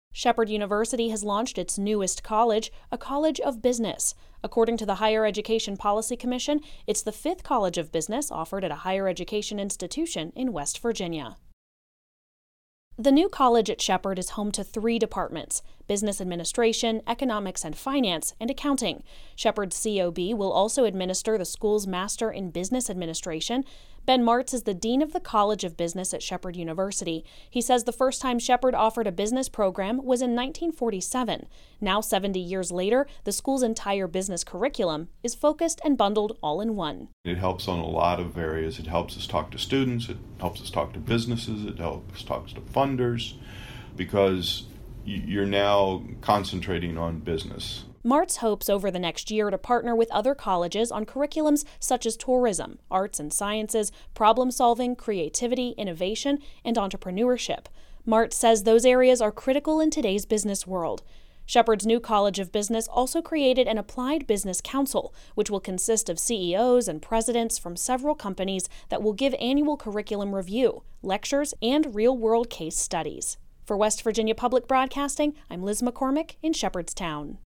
Shepherd University has launched its newest college, a College of Business. According to the Higher Education Policy Commission, it's the 5th College of Business offered at a higher education institution in West Virginia. The new college at Shepherd is home to 3 departments: business administration, economics and finance, and accounting. Shepherd's COB will also administer the school's Master in Business Administration. Ben Martz is the Dean of the College of Business at Shepherd University. He says the first time Shepherd offered a business program was in 1947. Now, 70 years later, the school's entire business curriculum is focused and bundled all in one. It helps on a lot of areas. It helps us talk to students, it helps us talk to businesses, it helps us talk to funders, because you're now concentrating on business. Martz hopes over the next year to partner with other colleges on curriculums such as tourism, arts and sciences, problem-solving, creativity, innovation, and entrepreneurship. Martz says those areas are critical in today's business world. Shepherd's new College of Business also created an Applied Business Council, which will consist of CEOs and presidents from several companies that will give annual curriculum review, lectures, and real-world case studies. For West Virginia Public Broadcasting, I'm Liz McCormick in Shepherdstown.